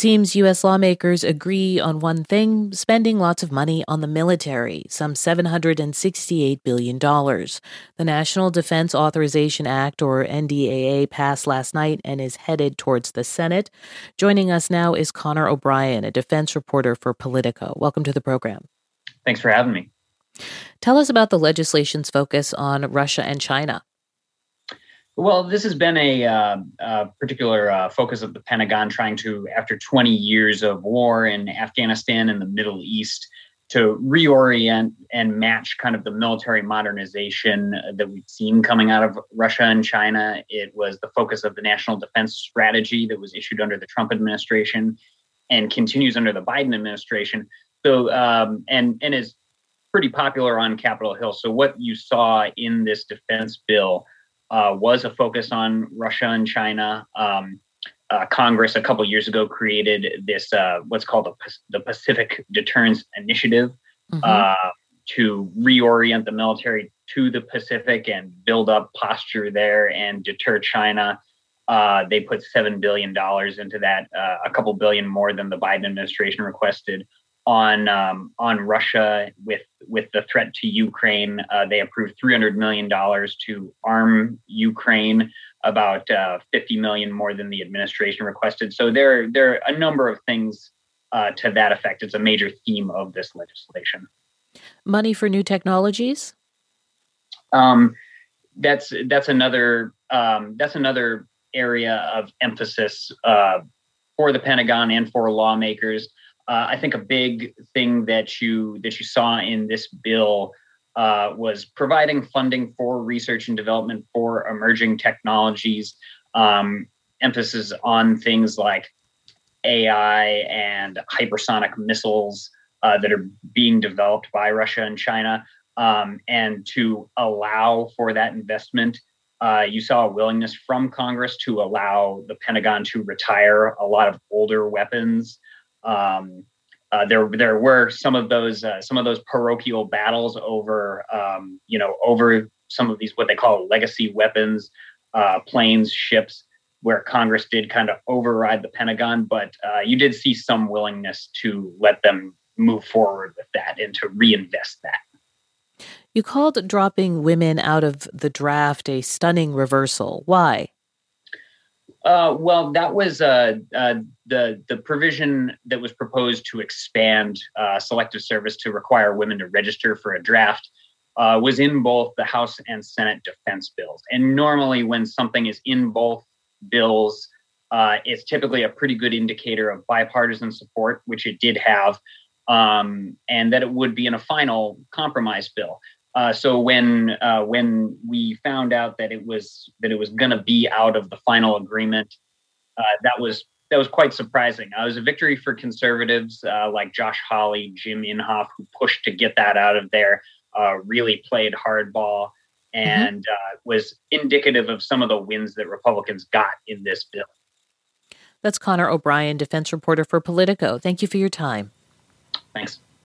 seems U.S. lawmakers agree on one thing: spending lots of money on the military, some $768 billion. The National Defense Authorization Act, or NDAA, passed last night and is headed towards the Senate. Joining us now is Connor O'Brien, a defense reporter for Politico. Welcome to the program. Thanks for having me. Tell us about the legislation's focus on Russia and China. Well, this has been a particular focus of the Pentagon, trying to, after 20 years of war in Afghanistan and the Middle East, to reorient and match kind of the military modernization that we've seen coming out of Russia and China. It was the focus of the National Defense Strategy that was issued under the Trump administration and continues under the Biden administration. So, and is pretty popular on Capitol Hill. So what you saw in this defense bill was a focus on Russia and China. Congress a couple years ago created this what's called the Pacific Deterrence Initiative to reorient the military to the Pacific and build up posture there and deter China. They put $7 billion into that, a couple billion more than the Biden administration requested. On Russia with the threat to Ukraine, they approved $300 million to arm Ukraine, about $50 million more than the administration requested. So there are a number of things to that effect. It's a major theme of this legislation. Money for new technologies? That's another area of emphasis for the Pentagon and for lawmakers. I think a big thing that you saw in this bill was providing funding for research and development for emerging technologies, emphasis on things like AI and hypersonic missiles that are being developed by Russia and China. And to allow for that investment, you saw a willingness from Congress to allow the Pentagon to retire a lot of older weapons. There were some of those parochial battles over some of these what they call legacy weapons, planes, ships, where Congress did kind of override the Pentagon, but you did see some willingness to let them move forward with that and to reinvest that. You called dropping women out of the draft a stunning reversal. Why? Well, that was the provision that was proposed to expand selective service to require women to register for a draft was in both the House and Senate defense bills. And normally when something is in both bills, it's typically a pretty good indicator of bipartisan support, which it did have, and that it would be in a final compromise bill. So when we found out that it was going to be out of the final agreement, that was quite surprising. It was a victory for conservatives like Josh Hawley, Jim Inhofe, who pushed to get that out of there. Really played hardball and was indicative of some of the wins that Republicans got in this bill. That's Connor O'Brien, defense reporter for Politico. Thank you for your time. Thanks.